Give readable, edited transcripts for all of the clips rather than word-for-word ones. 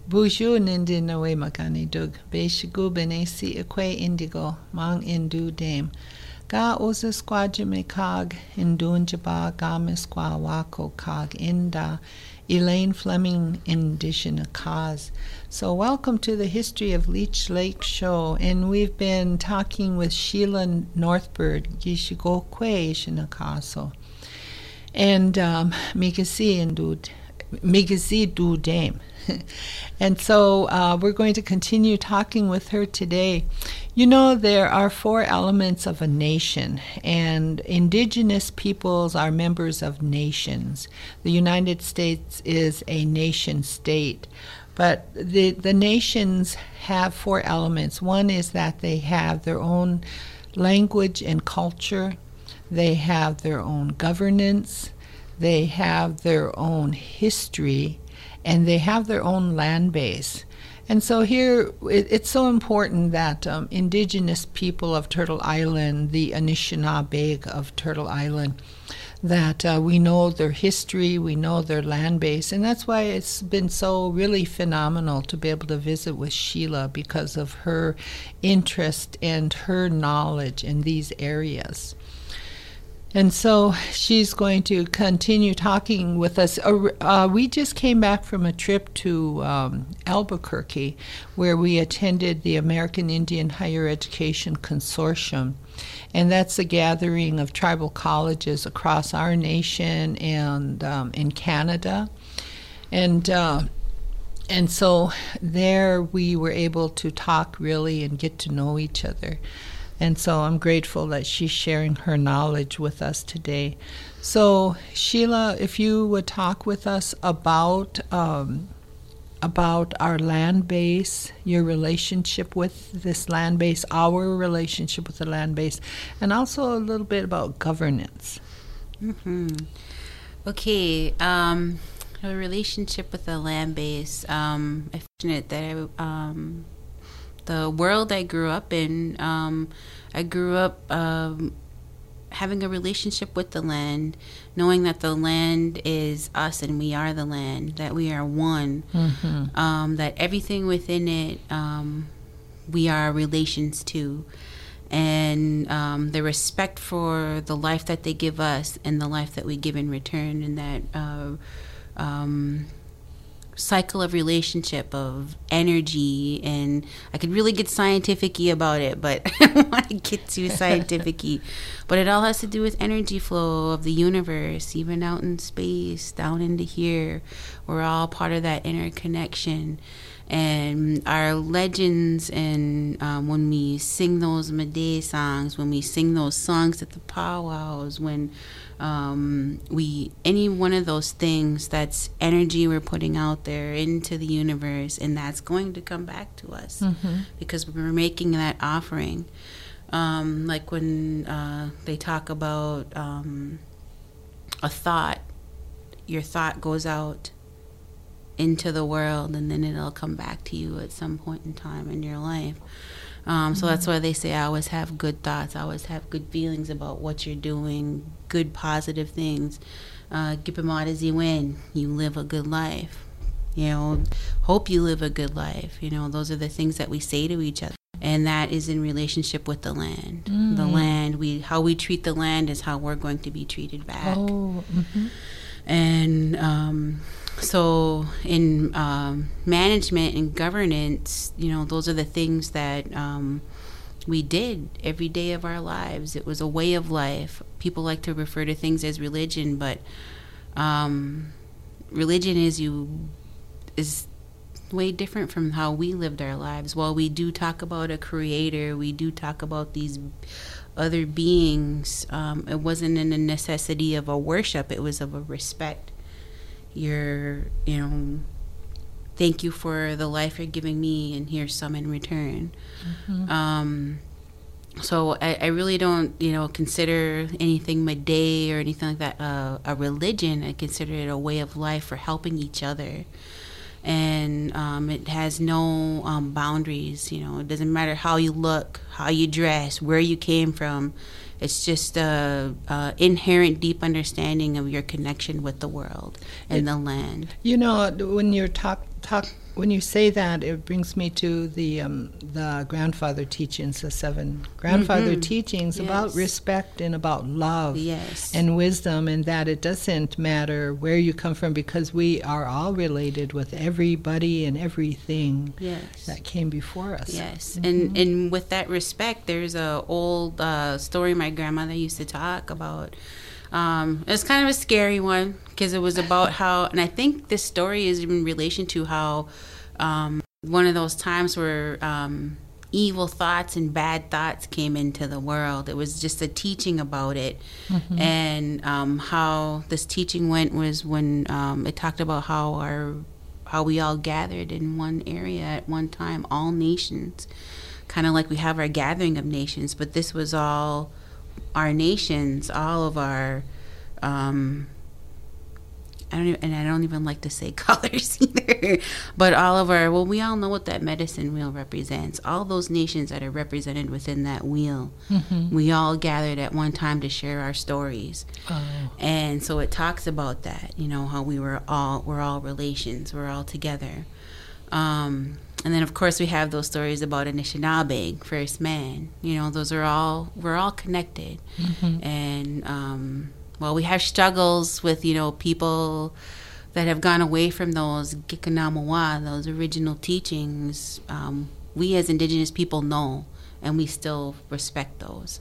Buju nindi nawe makani dug, be shigu benesi eque indigo, mang indu dame. Ga oza squaja me cog, indun jaba ga me squa wako cog inda, Elaine Fleming indigenous cause. So welcome to the History of Leech Lake show, and we've been talking with Sheila Northbird, Gishigo Kwe Shinakaso, and Migazi Du Dame. And so we're going to continue talking with her today. You know, there are 4 elements of a nation, and indigenous peoples are members of nations. The United States is a nation state, but the nations have 4 elements. One is that they have their own language and culture, they have their own governance, they have their own history, and they have their own land base. And so here, it's so important that indigenous people of Turtle Island, the Anishinaabe of Turtle Island, that we know their history, we know their land base, and that's why it's been so really phenomenal to be able to visit with Sheila, because of her interest and her knowledge in these areas. And so she's going to continue talking with us. We just came back from a trip to Albuquerque, where we attended the American Indian Higher Education Consortium. And that's a gathering of tribal colleges across our nation and in Canada. And so there we were able to talk really and get to know each other. And so I'm grateful that she's sharing her knowledge with us today. So Sheila, if you would talk with us about our land base, your relationship with this land base, our relationship with the land base, and also a little bit about governance. Okay, a relationship with the land base. I'm fortunate that the world I grew up in, I grew up having a relationship with the land, knowing that the land is us and we are the land, that we are one, that everything within it we are relations to, and the respect for the life that they give us and the life that we give in return, and that cycle of relationship of energy. And I could really get scientific-y about it, but I don't want to get too scientific-y. But it all has to do with energy flow of the universe, even out in space, down into here. We're all part of that interconnection. And our legends, and when we sing those Made songs, when we sing those songs at the powwows, when any one of those things, that's energy we're putting out there into the universe, and that's going to come back to us because we're making that offering. Like when they talk about a thought, your thought goes out into the world, and then it'll come back to you at some point in time in your life. So that's why they say I always have good thoughts, I always have good feelings about what you're doing, good positive things. Gipimadazi win, you live a good life. You know, hope you live a good life. You know, those are the things that we say to each other. And that is in relationship with the land. The land, how we treat the land is how we're going to be treated back. And so in management and governance, you know, those are the things that we did every day of our lives. It was a way of life. People like to refer to things as religion, but religion is way different from how we lived our lives. While we do talk about a creator, we do talk about these other beings, it wasn't in a necessity of a worship, it was of a respect. Thank you for the life you're giving me, and here's some in return. So I really don't, consider anything Made or anything like that a religion. I consider it a way of life for helping each other. And it has no boundaries. It doesn't matter how you look, how you dress, where you came from. It's just a inherent deep understanding of your connection with the world and the land. When you're when you say that, it brings me to the grandfather teachings, the 7 grandfather teachings about respect and about love and wisdom, and that it doesn't matter where you come from, because we are all related with everybody and everything that came before us. Yes, and with that respect, there's a old story my grandmother used to talk about. It's kind of a scary one, because it was about how, and I think this story is in relation to how one of those times where evil thoughts and bad thoughts came into the world. It was just a teaching about it. And how this teaching went was when it talked about how we all gathered in one area at one time, all nations, kind of like we have our gathering of nations, but this was all our nations, all of our I don't even like to say colors either, but all of our, well, we all know what that medicine wheel represents. All those nations that are represented within that wheel, we all gathered at one time to share our stories. And so it talks about that, you know, how we're all relations, we're all together. And then, of course, we have those stories about Anishinaabe, first man. You know, we're all connected. And, well, we have struggles with, you know, people that have gone away from those Gikanamawa, those original teachings. We as Indigenous people know, and we still respect those.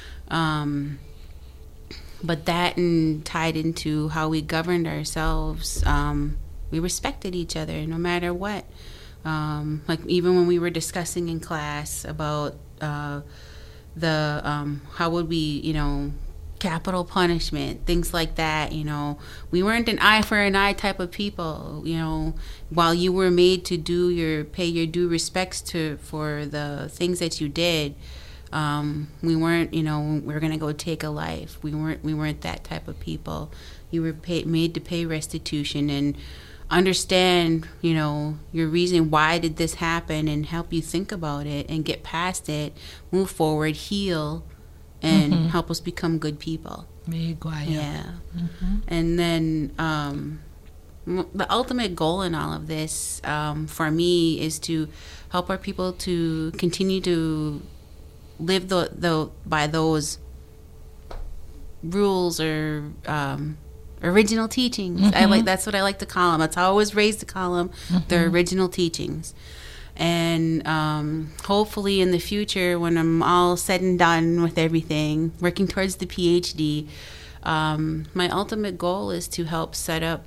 But that, and tied into how we governed ourselves, we respected each other no matter what. Like even when we were discussing in class about how would we, you know, capital punishment, things like that, you know, we weren't an eye for an eye type of people, you know, while you were made to pay your due respects for the things that you did. We weren't, you know, we're going to go take a life. We weren't that type of people. You were made to pay restitution and understand, you know, your reason why did this happen, and help you think about it and get past it, move forward, heal, and help us become good people. Yeah. And then the ultimate goal in all of this, for me, is to help our people to continue to live by those rules or original teachings. That's what I like to call them. That's how I was raised to call them, the original teachings. And hopefully in the future, when I'm all said and done with everything, working towards the PhD, my ultimate goal is to help set up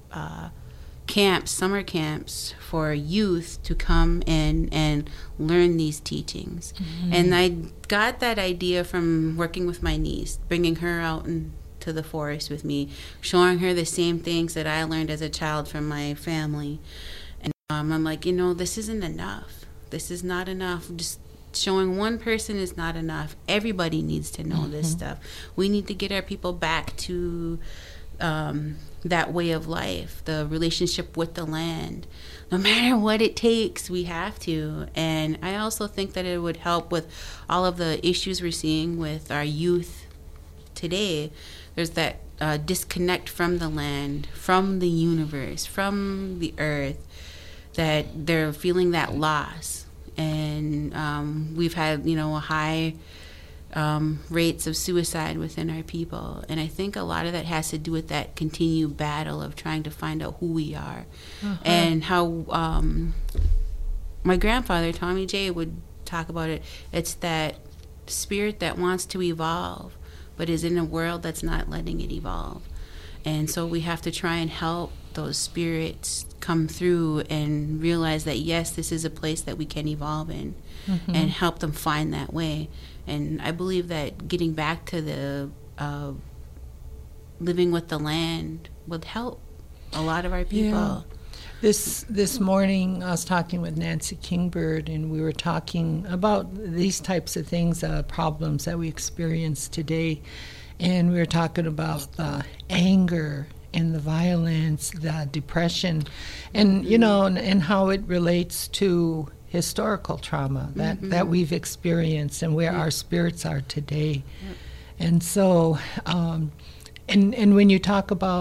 summer camps for youth to come in and learn these teachings. And I got that idea from working with my niece, bringing her out into the forest with me, showing her the same things that I learned as a child from my family. I'm like, you know, this isn't enough. This is not enough. Just showing one person is not enough. Everybody needs to know this stuff. We need to get our people back to that way of life, the relationship with the land. No matter what it takes, we have to. And I also think that it would help with all of the issues we're seeing with our youth today. There's that disconnect from the land, from the universe, from the earth, that they're feeling that loss. And we've had, you know, a high rates of suicide within our people. And I think a lot of that has to do with that continued battle of trying to find out who we are. And how my grandfather, Tommy J, would talk about it. It's that spirit that wants to evolve, but is in a world that's not letting it evolve. And so we have to try and help those spirits come through and realize that, yes, this is a place that we can evolve in, and help them find that way. And I believe that getting back to the living with the land would help a lot of our people. This morning I was talking with Nancy Kingbird, and we were talking about these types of things, problems that we experience today. And we were talking about the anger and the violence, the depression, and, you know, and how it relates to historical trauma that we've experienced and where our spirits are today. And so, and when you talk about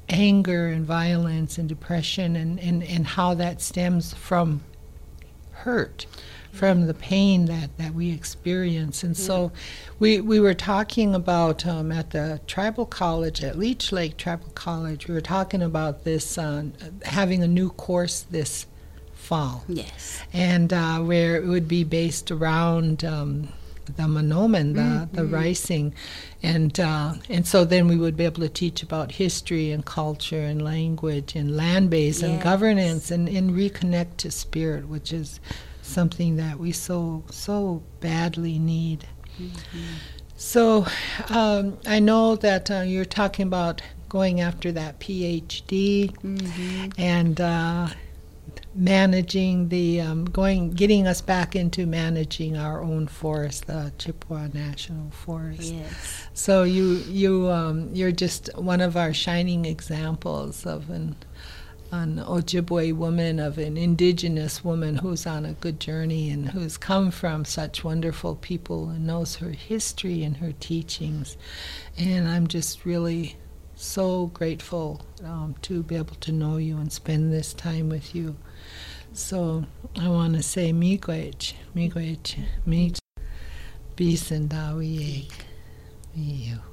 anger and violence and depression, and how that stems from hurt, from the pain that we experience. And so we were talking about at the tribal college, at Leech Lake Tribal College, we were talking about this, having a new course this fall. Yes. And where it would be based around the Mahnomen, the rising. And so then we would be able to teach about history and culture and language and land base and governance and reconnect to spirit, which is something that we so badly need. So I know that you're talking about going after that PhD and managing getting us back into managing our own forest, the Chippewa National Forest. Yes. So you're just one of our shining examples of an Ojibwe woman, of an indigenous woman who's on a good journey and who's come from such wonderful people and knows her history and her teachings. And I'm just really so grateful to be able to know you and spend this time with you. So I want to say miigwech, miigwech, miigwech, bisandawiyek, miyu.